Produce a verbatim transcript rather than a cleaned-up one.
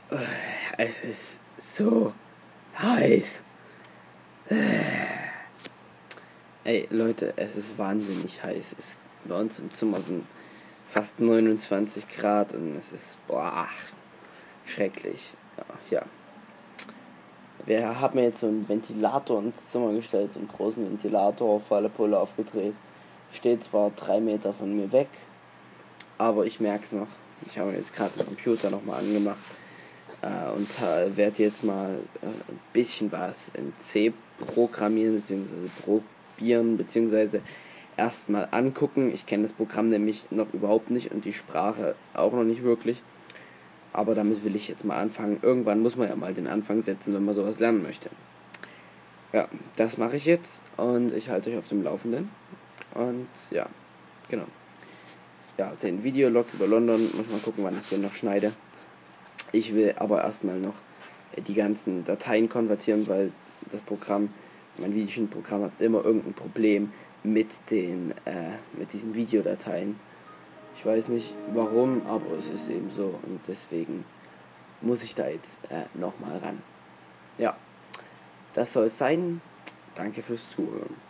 Es ist so heiß. Ey, Leute, es ist wahnsinnig heiß. Es, bei uns im Zimmer sind fast neunundzwanzig Grad und es ist, boah, schrecklich. Ja, ja. Wir haben jetzt so einen Ventilator ins Zimmer gestellt, so einen großen Ventilator auf alle Pole aufgedreht. Steht zwar drei Meter von mir weg, aber ich merke es noch. Ich habe jetzt gerade den Computer nochmal angemacht äh, und äh, werde jetzt mal äh, ein bisschen was in C programmieren bzw. probieren bzw. erstmal angucken. Ich kenne das Programm nämlich noch überhaupt nicht und die Sprache auch noch nicht wirklich. Aber damit will ich jetzt mal anfangen. Irgendwann muss man ja mal den Anfang setzen, wenn man sowas lernen möchte. Ja, das mache ich jetzt und ich halte euch auf dem Laufenden. Und ja, genau. Ja, den Videolog über London, muss mal gucken, wann ich den noch schneide. Ich will aber erstmal noch die ganzen Dateien konvertieren, weil das Programm, mein Videoschnittprogramm hat immer irgendein Problem mit den, äh, mit diesen Videodateien. Ich weiß nicht warum, aber es ist eben so und deswegen muss ich da jetzt äh, nochmal ran. Ja, das soll es sein. Danke fürs Zuhören.